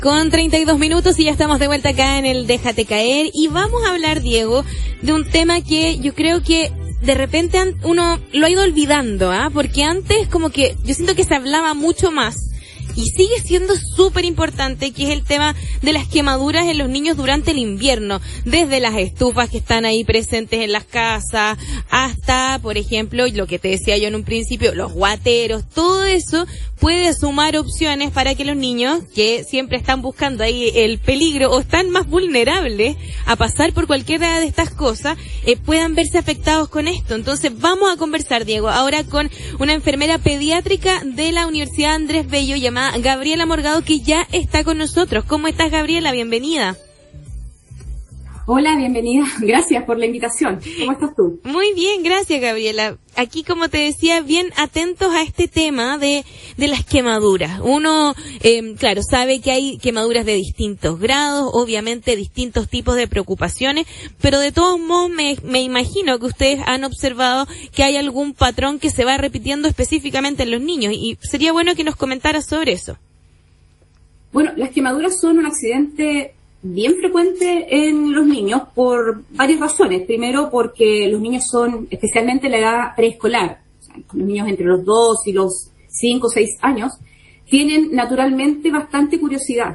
Con 32 minutos y ya estamos de vuelta acá en el Déjate Caer y vamos a hablar, Diego, de un tema que yo creo que de repente uno lo ha ido olvidando, porque antes como que yo siento que se hablaba mucho más y sigue siendo súper importante, que es el tema de las quemaduras en los niños durante el invierno, desde las estufas que están ahí presentes en las casas, hasta, por ejemplo, lo que te decía yo en un principio, los guateros, todo eso puede sumar opciones para que los niños, que siempre están buscando ahí el peligro o están más vulnerables a pasar por cualquiera de estas cosas, puedan verse afectados con esto. Entonces vamos a conversar, Diego, ahora con una enfermera pediátrica de la Universidad Andrés Bello llamada Gabriela Morgado, que ya está con nosotros. ¿Cómo estás, Gabriela? Bienvenida. Hola, bienvenida. Gracias por la invitación. ¿Cómo estás tú? Muy bien, gracias, Gabriela. Aquí, como te decía, bien atentos a este tema de las quemaduras. Uno, claro, sabe que hay quemaduras de distintos grados, obviamente distintos tipos de preocupaciones, pero de todos modos me imagino que ustedes han observado que hay algún patrón que se va repitiendo específicamente en los niños, y sería bueno que nos comentaras sobre eso. Bueno, las quemaduras son un accidente bien frecuente en los niños por varias razones. Primero, porque los niños son, especialmente en la edad preescolar, o sea, los niños entre los 2 y los 5 o 6 años, tienen naturalmente bastante curiosidad.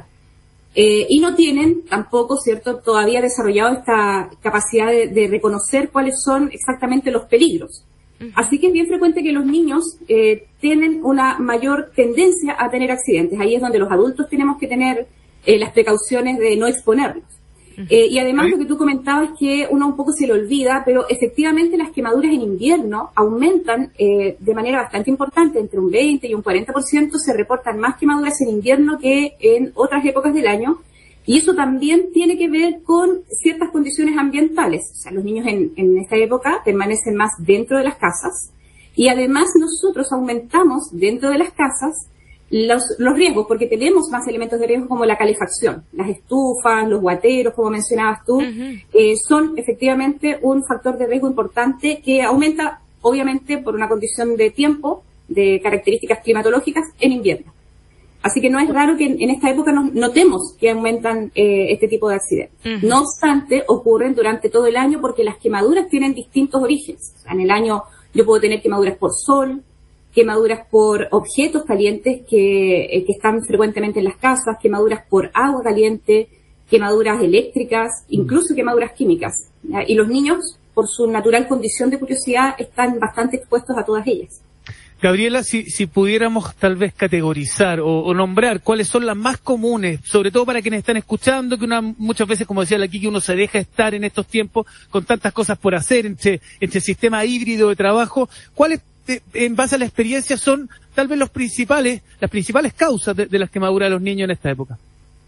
Y no tienen tampoco, ¿cierto?, todavía desarrollado esta capacidad de reconocer cuáles son exactamente los peligros. Así que es bien frecuente que los niños tienen una mayor tendencia a tener accidentes. Ahí es donde los adultos tenemos que tener las precauciones de no exponerlos. Y además lo que tú comentabas es que uno un poco se lo olvida, pero efectivamente las quemaduras en invierno aumentan de manera bastante importante, entre un 20 y un 40% se reportan más quemaduras en invierno que en otras épocas del año, y eso también tiene que ver con ciertas condiciones ambientales. O sea, los niños en esta época permanecen más dentro de las casas, y además nosotros aumentamos dentro de las casas los riesgos, porque tenemos más elementos de riesgo como la calefacción. Las estufas, los guateros, como mencionabas tú, son efectivamente un factor de riesgo importante que aumenta, obviamente, por una condición de tiempo, de características climatológicas, en invierno. Así que no es raro que en esta época notemos que aumentan este tipo de accidentes. No obstante, ocurren durante todo el año porque las quemaduras tienen distintos orígenes. O sea, en el año yo puedo tener quemaduras por sol, quemaduras por objetos calientes que están frecuentemente en las casas, quemaduras por agua caliente, quemaduras eléctricas, incluso quemaduras químicas, ¿ya? Y los niños, por su natural condición de curiosidad, están bastante expuestos a todas ellas. Gabriela, si pudiéramos tal vez categorizar o nombrar cuáles son las más comunes, sobre todo para quienes están escuchando, que muchas veces, como decía aquí, que uno se deja estar en estos tiempos con tantas cosas por hacer, entre sistema híbrido de trabajo, ¿cuáles, en base a la experiencia, son tal vez las principales causas de las quemaduras de los niños en esta época?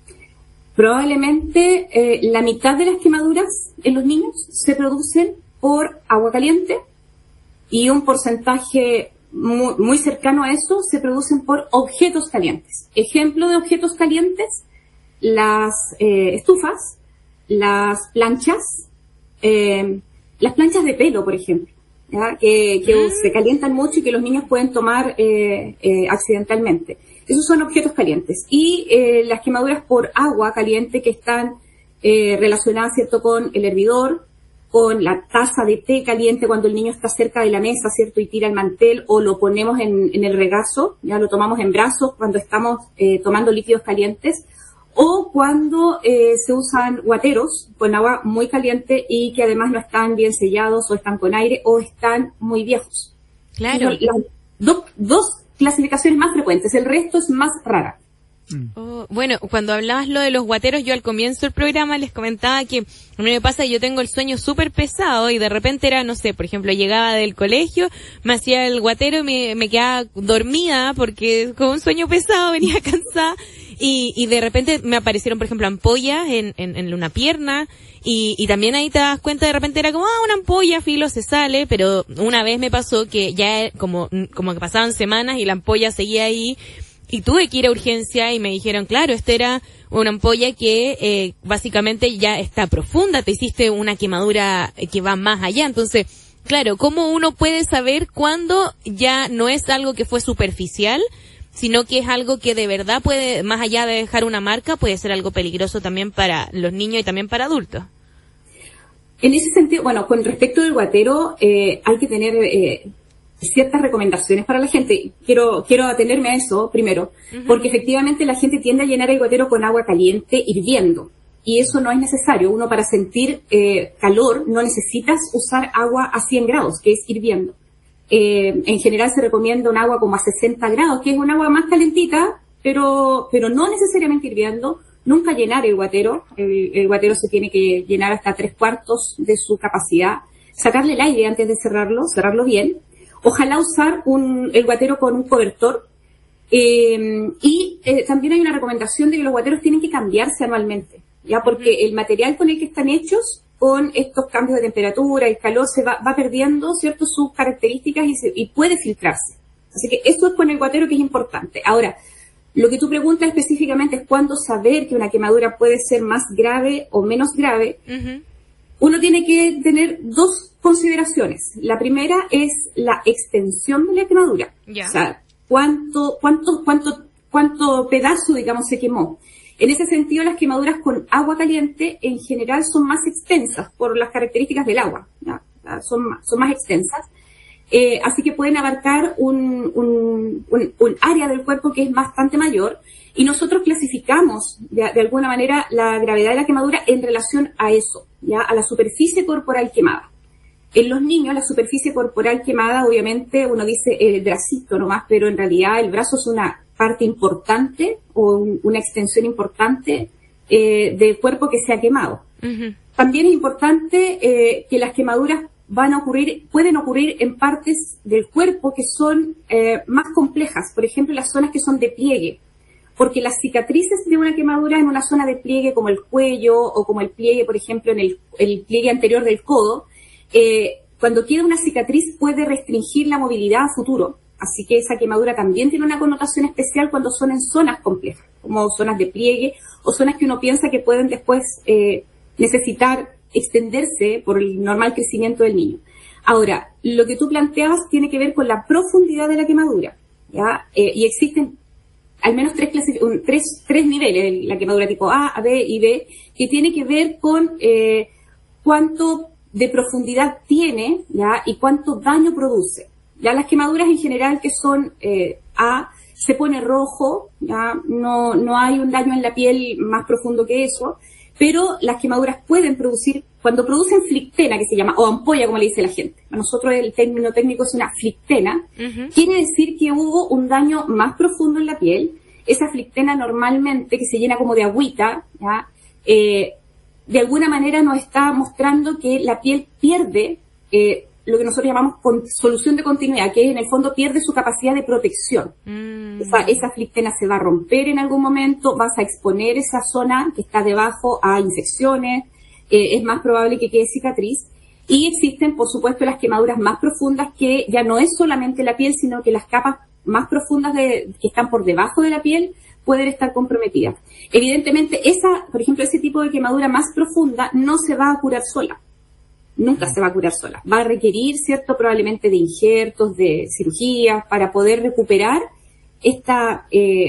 Probablemente la mitad de las quemaduras en los niños se producen por agua caliente y un porcentaje muy cercano a eso se producen por objetos calientes. Ejemplo de objetos calientes: las estufas, las planchas de pelo, por ejemplo, ¿ya? Que se calientan mucho y que los niños pueden tomar accidentalmente. Esos son objetos calientes. Y las quemaduras por agua caliente, que están relacionadas, ¿cierto?, con el hervidor, con la taza de té caliente cuando el niño está cerca de la mesa, ¿cierto?, y tira el mantel, o lo ponemos en el regazo, ya lo tomamos en brazos cuando estamos tomando líquidos calientes, o cuando se usan guateros con agua muy caliente y que además no están bien sellados, o están con aire, o están muy viejos. Claro. Dos clasificaciones más frecuentes, el resto es más rara. Bueno, cuando hablabas lo de los guateros, yo al comienzo del programa les comentaba que a mí me pasa que yo tengo el sueño súper pesado y de repente era, no sé, por ejemplo, llegaba del colegio, me hacía el guatero y me quedaba dormida porque con un sueño pesado venía cansada y de repente me aparecieron, por ejemplo, ampollas en una pierna y también ahí te das cuenta, de repente era como, una ampolla, filo, se sale, pero una vez me pasó que ya como que pasaban semanas y la ampolla seguía ahí. Y tuve que ir a urgencia y me dijeron, claro, esta era una ampolla que básicamente ya está profunda, te hiciste una quemadura que va más allá. Entonces, claro, ¿cómo uno puede saber cuándo ya no es algo que fue superficial, sino que es algo que de verdad puede, más allá de dejar una marca, puede ser algo peligroso también para los niños y también para adultos. En ese sentido, bueno, con respecto del guatero, hay que tener ciertas recomendaciones para la gente. Quiero atenerme a eso primero, porque efectivamente la gente tiende a llenar el guatero con agua caliente hirviendo, y eso no es necesario. Uno, para sentir calor, no necesitas usar agua a 100 grados, que es hirviendo. En general se recomienda un agua como a 60 grados, que es un agua más calentita, pero no necesariamente hirviendo. Nunca llenar el guatero. El guatero se tiene que llenar hasta 3/4 de su capacidad. Sacarle el aire antes de cerrarlo bien. Ojalá usar el guatero con un cobertor. También hay una recomendación de que los guateros tienen que cambiarse anualmente, ya, porque el material con el que están hechos, con estos cambios de temperatura, el calor, se va perdiendo, ¿cierto?, sus características y puede filtrarse. Así que esto es con el guatero, que es importante. Ahora, lo que tú preguntas específicamente es cuándo saber que una quemadura puede ser más grave o menos grave. Uno tiene que tener dos consideraciones. La primera es la extensión de la quemadura. O sea, cuánto pedazo, digamos, se quemó. En ese sentido, las quemaduras con agua caliente en general son más extensas por las características del agua, ¿ya? Son más extensas. Así que pueden abarcar un área del cuerpo que es bastante mayor, y nosotros clasificamos de alguna manera la gravedad de la quemadura en relación a eso, ya, a la superficie corporal quemada. En los niños, la superficie corporal quemada, obviamente uno dice el bracito nomás, pero en realidad el brazo es una parte importante o una extensión importante del cuerpo que se ha quemado. También es importante que las quemaduras pueden ocurrir en partes del cuerpo que son más complejas, por ejemplo, las zonas que son de pliegue, porque las cicatrices de una quemadura en una zona de pliegue como el cuello o como el pliegue, por ejemplo, en el pliegue anterior del codo, cuando queda una cicatriz puede restringir la movilidad a futuro. Así que esa quemadura también tiene una connotación especial cuando son en zonas complejas, como zonas de pliegue o zonas que uno piensa que pueden después necesitar extenderse por el normal crecimiento del niño. Ahora, lo que tú planteabas tiene que ver con la profundidad de la quemadura, ¿ya? Y existen al menos tres niveles, la quemadura tipo A, B y B, que tiene que ver con cuánto de profundidad tiene, ¿ya? Y cuánto daño produce. Ya las quemaduras en general que son A, se pone rojo, ya no hay un daño en la piel más profundo que eso, pero las quemaduras pueden producir, cuando producen flictena, que se llama, o ampolla, como le dice la gente. A nosotros el término técnico es una flictena, quiere decir que hubo un daño más profundo en la piel. Esa flictena normalmente, que se llena como de agüita, ¿ya? De alguna manera nos está mostrando que la piel pierde lo que nosotros llamamos solución de continuidad, que en el fondo pierde su capacidad de protección. Esa flictena se va a romper en algún momento, vas a exponer esa zona que está debajo a infecciones, es más probable que quede cicatriz. Y existen, por supuesto, las quemaduras más profundas, que ya no es solamente la piel, sino que las capas más profundas que están por debajo de la piel pueden estar comprometidas. Evidentemente, por ejemplo, ese tipo de quemadura más profunda no se va a curar sola. Nunca se va a curar sola. Va a requerir, ¿cierto?, probablemente de injertos, de cirugías, para poder recuperar esta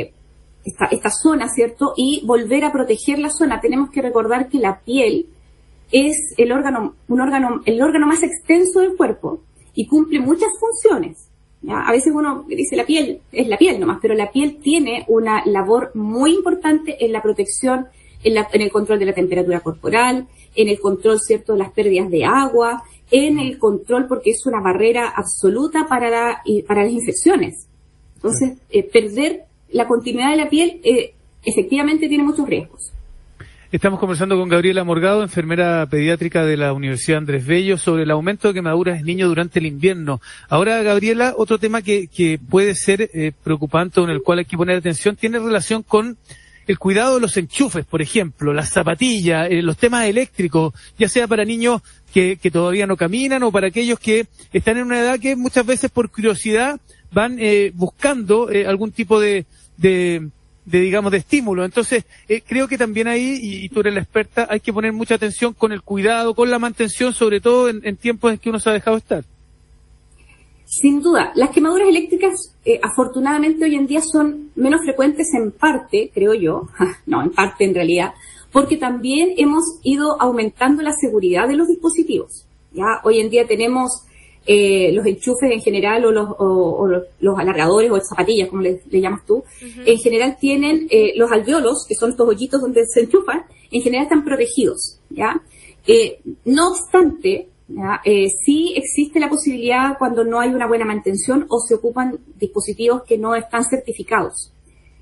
zona, ¿cierto?, y volver a proteger la zona. Tenemos que recordar que la piel es el órgano más extenso del cuerpo y cumple muchas funciones, ¿ya? A veces uno dice la piel, es la piel nomás, pero la piel tiene una labor muy importante en la protección, en el control de la temperatura corporal, en el control, ¿cierto?, de las pérdidas de agua, en el control, porque es una barrera absoluta para las infecciones. Entonces, perder la continuidad de la piel efectivamente tiene muchos riesgos. Estamos conversando con Gabriela Morgado, enfermera pediátrica de la Universidad Andrés Bello, sobre el aumento de quemaduras en niños durante el invierno. Ahora, Gabriela, otro tema que puede ser preocupante o en el cual hay que poner atención tiene relación con el cuidado de los enchufes, por ejemplo, las zapatillas, los temas eléctricos, ya sea para niños que todavía no caminan o para aquellos que están en una edad que muchas veces por curiosidad van buscando algún tipo de digamos, de estímulo. Entonces, creo que también ahí, y tú eres la experta, hay que poner mucha atención con el cuidado, con la mantención, sobre todo en tiempos en que uno se ha dejado estar. Sin duda, las quemaduras eléctricas afortunadamente hoy en día son menos frecuentes en parte, creo yo, no, en parte en realidad, porque también hemos ido aumentando la seguridad de los dispositivos. Ya hoy en día tenemos los enchufes en general o los alargadores o zapatillas, como le llamas tú, en general tienen los alvéolos, que son estos hoyitos donde se enchufan, en general están protegidos, ¿ya? No obstante, sí existe la posibilidad cuando no hay una buena mantención o se ocupan dispositivos que no están certificados.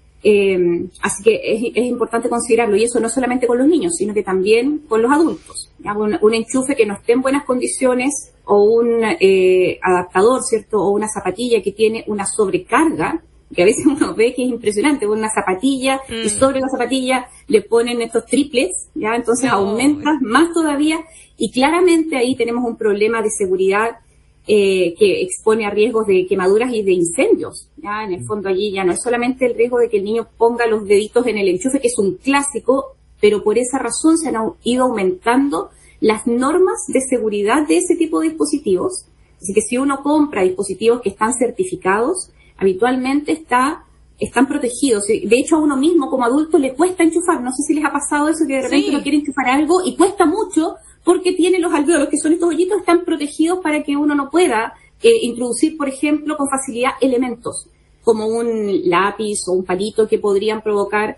Así que es importante considerarlo, y eso no solamente con los niños, sino que también con los adultos. Un enchufe que no esté en buenas condiciones o un adaptador, ¿cierto? O una zapatilla que tiene una sobrecarga, que a veces uno ve que es impresionante, una zapatilla y sobre la zapatilla le ponen estos triplets, ¿ya? Entonces aumenta más todavía, y claramente ahí tenemos un problema de seguridad que expone a riesgos de quemaduras y de incendios. ¿Ya? En el fondo allí ya no es solamente el riesgo de que el niño ponga los deditos en el enchufe, que es un clásico, pero por esa razón se han ido aumentando las normas de seguridad de ese tipo de dispositivos. Así que si uno compra dispositivos que están certificados, habitualmente están protegidos. De hecho, a uno mismo como adulto le cuesta enchufar. No sé si les ha pasado eso, que de repente uno quiere enchufar algo y cuesta mucho, porque tiene los alvéolos, que son estos hoyitos, están protegidos para que uno no pueda introducir, por ejemplo, con facilidad elementos, como un lápiz o un palito que podrían provocar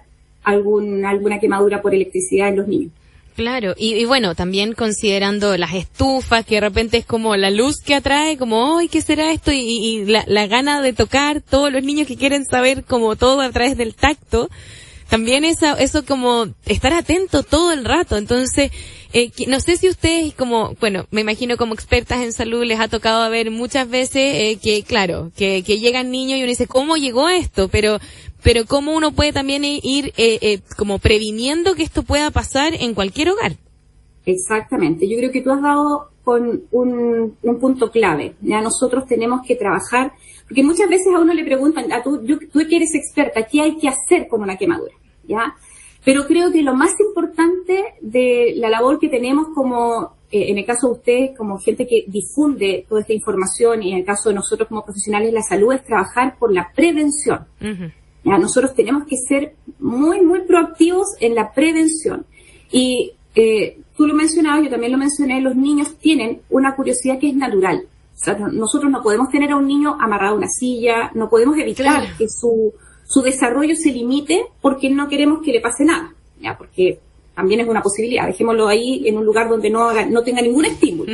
alguna quemadura por electricidad en los niños. Claro, y bueno, también considerando las estufas, que de repente es como la luz que atrae, como, ¡ay, qué será esto! Y la gana de tocar, todos los niños que quieren saber como todo a través del tacto. También eso como estar atento todo el rato. Entonces, no sé si ustedes como, bueno, me imagino como expertas en salud les ha tocado ver muchas veces que, claro, que llegan niños y uno dice, ¿cómo llegó a esto? Pero cómo uno puede también ir como previniendo que esto pueda pasar en cualquier hogar. Exactamente. Yo creo que tú has dado con un punto clave. Ya nosotros tenemos que trabajar, porque muchas veces a uno le preguntan, tú que eres experta, ¿qué hay que hacer con una quemadura? ¿Ya? Pero creo que lo más importante de la labor que tenemos como, en el caso de ustedes, como gente que difunde toda esta información, y en el caso de nosotros como profesionales de la salud, es trabajar por la prevención. Uh-huh. ¿Ya? Nosotros tenemos que ser muy, muy proactivos en la prevención. Y tú lo mencionabas, yo también lo mencioné, los niños tienen una curiosidad que es natural. O sea, nosotros no podemos tener a un niño amarrado a una silla, no podemos evitar que su desarrollo se limite porque no queremos que le pase nada, ¿ya? Porque también es una posibilidad. Dejémoslo ahí en un lugar donde no tenga ningún estímulo.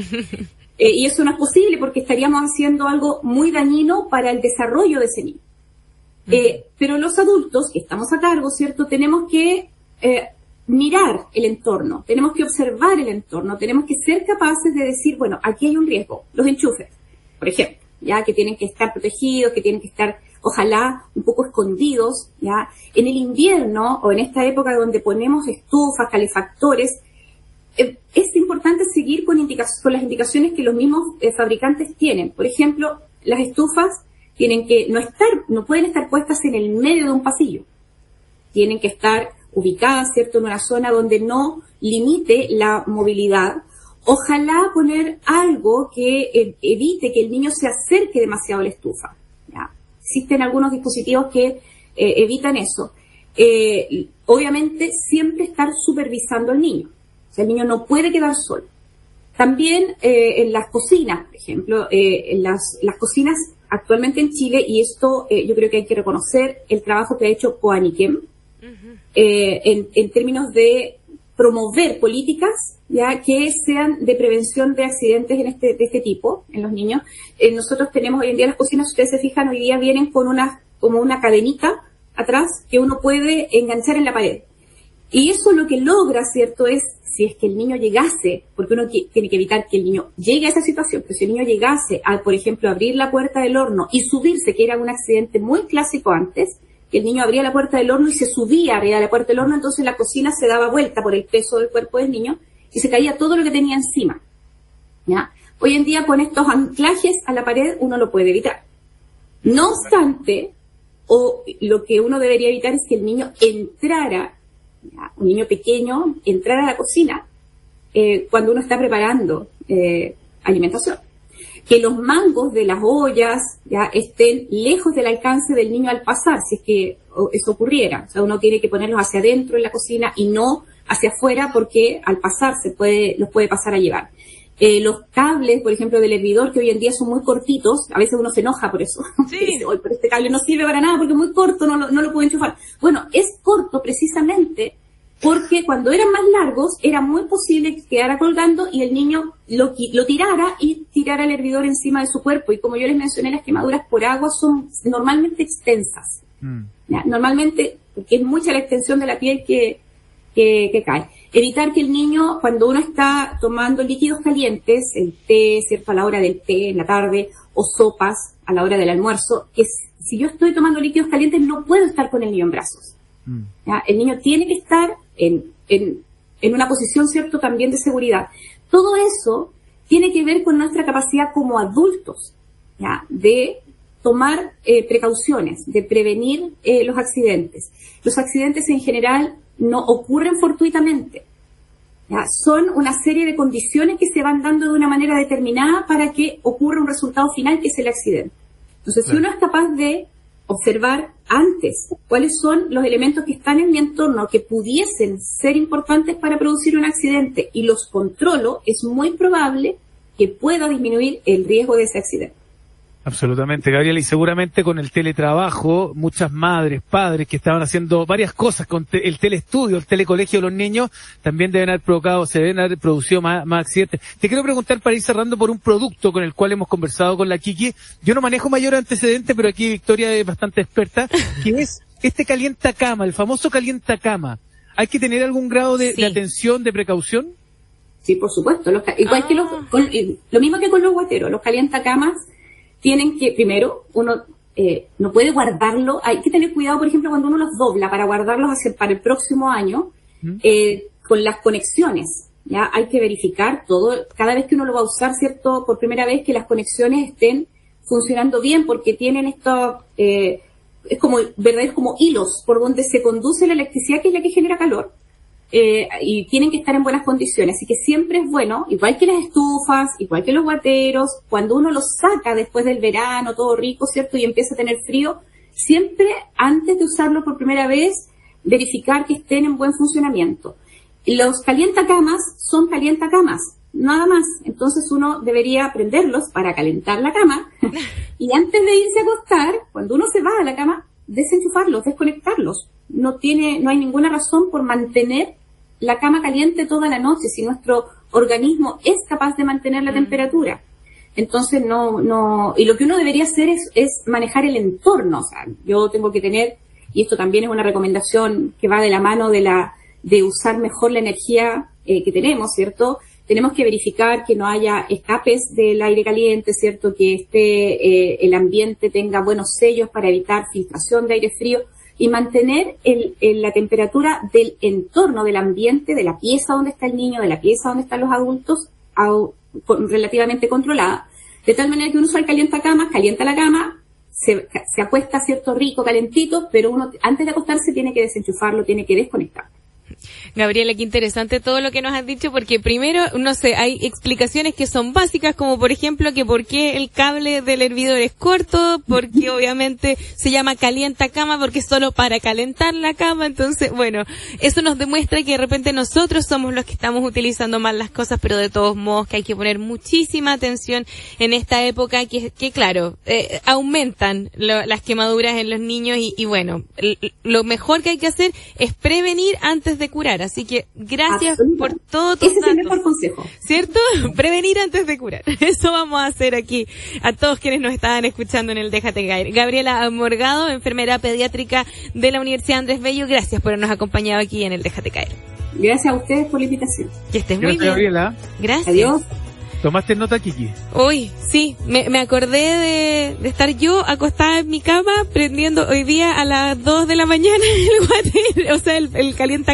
Y eso no es posible porque estaríamos haciendo algo muy dañino para el desarrollo de ese niño. Pero los adultos que estamos a cargo, ¿cierto? Tenemos que mirar el entorno, tenemos que observar el entorno, tenemos que ser capaces de decir, bueno, aquí hay un riesgo. Los enchufes, por ejemplo, ya que tienen que estar protegidos, que tienen que estar ojalá un poco escondidos, ¿ya? En el invierno o en esta época donde ponemos estufas, calefactores, es importante seguir con las indicaciones que los mismos fabricantes tienen. Por ejemplo, las estufas tienen que no pueden estar puestas en el medio de un pasillo. Tienen que estar ubicadas, ¿cierto?, en una zona donde no limite la movilidad. Ojalá poner algo que evite que el niño se acerque demasiado a la estufa. Existen algunos dispositivos que evitan eso. Obviamente, siempre estar supervisando al niño. O sea, el niño no puede quedar solo. También en las cocinas, por ejemplo, en las cocinas actualmente en Chile, y esto yo creo que hay que reconocer el trabajo que ha hecho Coaniquem, en términos de promover políticas ya que sean de prevención de accidentes de este tipo en los niños. Nosotros tenemos hoy en día las cocinas, si ustedes se fijan, hoy día vienen con como una cadenita atrás que uno puede enganchar en la pared. Y eso lo que logra, ¿cierto?, es si es que el niño llegase, porque uno tiene que evitar que el niño llegue a esa situación, pero si el niño llegase a, por ejemplo, abrir la puerta del horno y subirse, que era un accidente muy clásico antes, que el niño abría la puerta del horno y se subía arriba de la puerta del horno, entonces la cocina se daba vuelta por el peso del cuerpo del niño y se caía todo lo que tenía encima. ¿Ya? Hoy en día con estos anclajes a la pared uno lo puede evitar. No obstante, lo que uno debería evitar es que el niño entrara, ¿ya?, un niño pequeño entrara a la cocina cuando uno está preparando alimentación. que los mangos de las ollas ya estén lejos del alcance del niño al pasar, si es que eso ocurriera. O sea, uno tiene que ponerlos hacia adentro en la cocina y no hacia afuera, porque al pasar los puede pasar a llevar. Los cables, por ejemplo, del hervidor, que hoy en día son muy cortitos, a veces uno se enoja por eso. Sí. Dice, oye, pero este cable no sirve para nada porque es muy corto, no lo puedo enchufar. Bueno, es corto precisamente porque cuando eran más largos era muy posible que quedara colgando y el niño lo tirara y tirara el hervidor encima de su cuerpo. Y como yo les mencioné, las quemaduras por agua son normalmente extensas. ¿Ya? Normalmente, porque es mucha la extensión de la piel que cae. Evitar que el niño, cuando uno está tomando líquidos calientes, el té, ¿cierto?, a la hora del té, en la tarde, o sopas a la hora del almuerzo, que si yo estoy tomando líquidos calientes no puedo estar con el niño en brazos. ¿Ya? El niño tiene que estar en una posición, ¿cierto?, también de seguridad. Todo eso tiene que ver con nuestra capacidad como adultos, ¿ya?, de tomar precauciones, de prevenir los accidentes. Los accidentes en general no ocurren fortuitamente, ¿ya? Son una serie de condiciones que se van dando de una manera determinada para que ocurra un resultado final, que es el accidente. Entonces, si uno es capaz de observar antes cuáles son los elementos que están en mi entorno que pudiesen ser importantes para producir un accidente y los controlo, es muy probable que pueda disminuir el riesgo de ese accidente. Absolutamente, Gabriela, y seguramente con el teletrabajo, muchas madres, padres que estaban haciendo varias cosas con el teleestudio, el telecolegio de los niños, también se deben haber producido más accidentes. Te quiero preguntar, para ir cerrando, por un producto con el cual hemos conversado con la Kiki. Yo no manejo mayor antecedente, pero aquí Victoria es bastante experta, que es este calientacama, el famoso calientacama. ¿Hay que tener algún grado de atención, de precaución? Sí, por supuesto. Igual que lo mismo que con los guateros, los calientacamas tienen que, primero, uno no puede guardarlo. Hay que tener cuidado, por ejemplo, cuando uno los dobla para guardarlos para el próximo año, con las conexiones. Ya hay que verificar todo, cada vez que uno lo va a usar, ¿cierto?, por primera vez, que las conexiones estén funcionando bien, porque tienen esto, es como hilos por donde se conduce la electricidad, que es la que genera calor. Y tienen que estar en buenas condiciones, así que siempre es bueno, igual que las estufas, igual que los guateros, cuando uno los saca después del verano, todo rico, ¿cierto?, y empieza a tener frío, siempre antes de usarlo por primera vez, verificar que estén en buen funcionamiento. Los calientacamas son calientacamas, nada más. Entonces uno debería prenderlos para calentar la cama y antes de irse a acostar, cuando uno se va a la cama, desenchufarlos, desconectarlos. No hay ninguna razón por mantener la cama caliente toda la noche si nuestro organismo es capaz de mantener la temperatura. Entonces y lo que uno debería hacer es manejar el entorno. O sea, yo tengo que tener, y esto también es una recomendación que va de la mano de usar mejor la energía que tenemos, ¿cierto? Tenemos que verificar que no haya escapes del aire caliente, ¿cierto? Que el ambiente tenga buenos sellos para evitar filtración de aire frío y mantener la temperatura del entorno, del ambiente, de la pieza donde está el niño, de la pieza donde están los adultos, relativamente controlada. De tal manera que uno usa el calientacamas, calienta la cama, se acuesta, ¿cierto?, rico, calentito, pero uno antes de acostarse tiene que desenchufarlo, tiene que desconectar. Gabriela, qué interesante todo lo que nos has dicho, porque primero, no sé, hay explicaciones que son básicas, como por ejemplo que por qué el cable del hervidor es corto, porque obviamente se llama calientacama porque es solo para calentar la cama. Entonces, bueno, eso nos demuestra que de repente nosotros somos los que estamos utilizando mal las cosas, pero de todos modos que hay que poner muchísima atención en esta época que claro, aumentan las quemaduras en los niños y bueno, lo mejor que hay que hacer es prevenir antes de curar. Así que gracias por todo tus datos. Ese es el mejor consejo. ¿Cierto? Prevenir antes de curar. Eso vamos a hacer aquí a todos quienes nos estaban escuchando en el Déjate Caer. Gabriela Morgado, enfermera pediátrica de la Universidad Andrés Bello, gracias por habernos acompañado aquí en el Déjate Caer. Gracias a ustedes por la invitación. Que estés muy bien. Gabriela. Gracias. Adiós. ¿Tomaste nota, Kiki? Uy, sí, me acordé de estar yo acostada en mi cama prendiendo hoy día a las 2 de la mañana el guate, o sea, el calienta